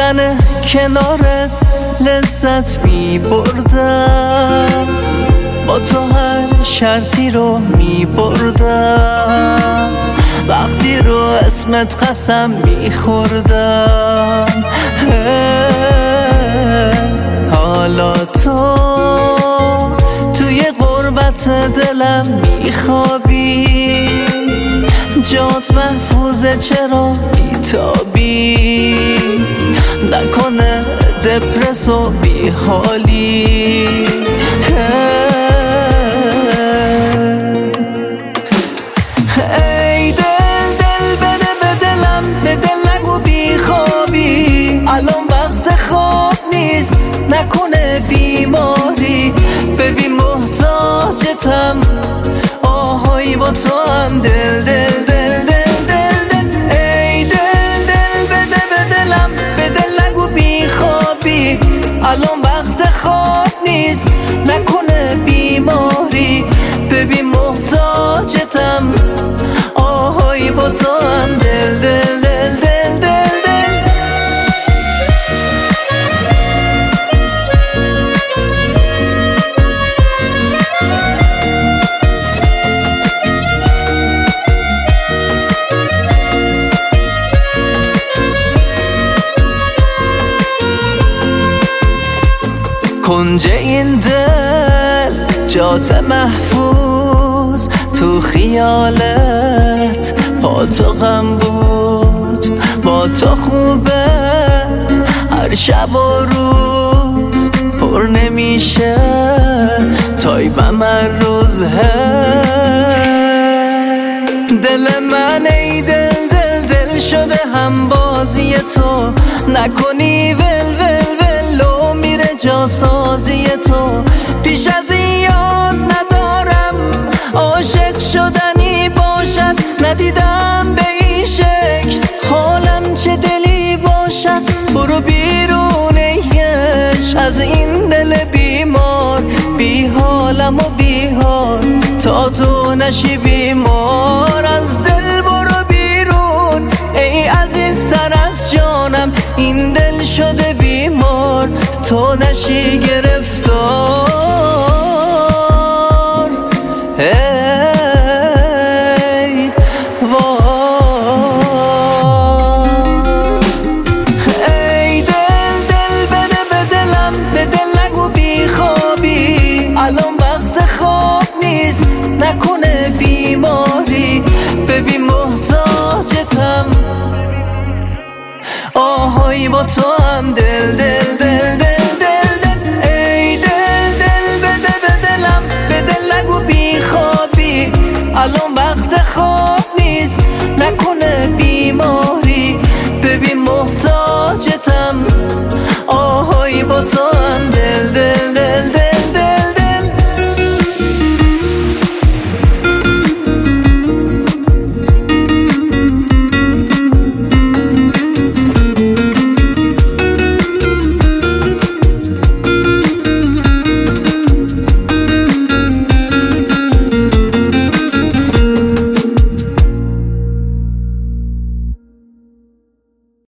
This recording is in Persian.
بودن کنارت لذت می بردم، با تو هر شرطی رو می بردم، وقتی رو اسمت قسم می خوردم. حالا تو توی غربت دلم می خوابی، جات محفوظه چرا بیتابی، نکنه دپرس و بیحالی. ای دل دل بده به دلم، به دل نگو بیخوابی، الان وقت خواب نیست نکنه بیماری، ببین محتاجتم آهای با تو هم دل دل دل دل دل دل. ای دل دل بده به دلم، به دل نگو بیخوابی، الان وقت خواب نیست نکنه بیماری، ببین محتاجتم آهای با تو هم دل دل دل دل دل دل. کنج این دل جات محفوظ، تو خیالت با تو غم بود، با تو خوبه هر شب و روز، پر نمیشه تایبم هر روز. دل من ای دل دل دل شده هم بازی تو، نکنی ول ول ولو میره جاسازی تو، پیش از این یاد ندارم عاشق شدنی باشد، ندیدم به این شکل حالم چه دلی باشد، برو بیرون ایش از این دل بیمار، بی حالم و بی حال تا تو نشی بیمار، از دل برو بیرون ای عزیزتر از جانم، این دل شده بیمار تو نشی گرفتار.